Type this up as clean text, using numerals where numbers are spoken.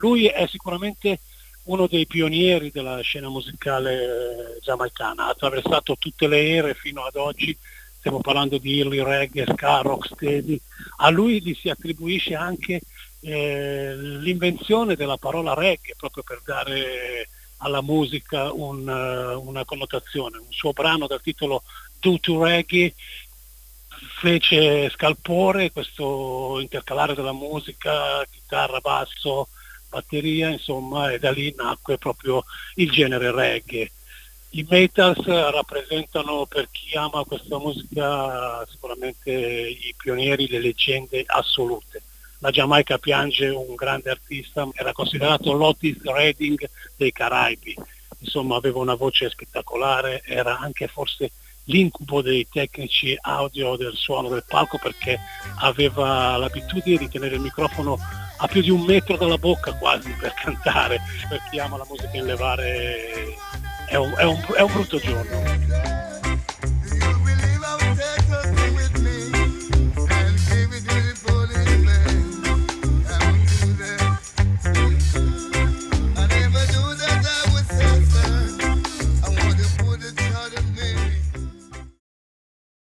Lui è sicuramente uno dei pionieri della scena musicale giamaicana, ha attraversato tutte le ere fino ad oggi, stiamo parlando di early reggae, ska, rocksteady. A lui gli si attribuisce anche l'invenzione della parola reggae, proprio per dare alla musica una connotazione. Un suo brano dal titolo Do to Reggae fece scalpore, questo intercalare della musica, chitarra, basso, batteria, insomma, e da lì nacque proprio il genere reggae. I Metals rappresentano, per chi ama questa musica, sicuramente i pionieri, le leggende assolute. La Giamaica piange un grande artista, era considerato l'Otis Redding dei Caraibi, insomma aveva una voce spettacolare, era anche forse l'incubo dei tecnici audio del suono del palco, perché aveva l'abitudine di tenere il microfono a più di 1 metro dalla bocca quasi per cantare. Per chi ama la musica in levare è un brutto giorno.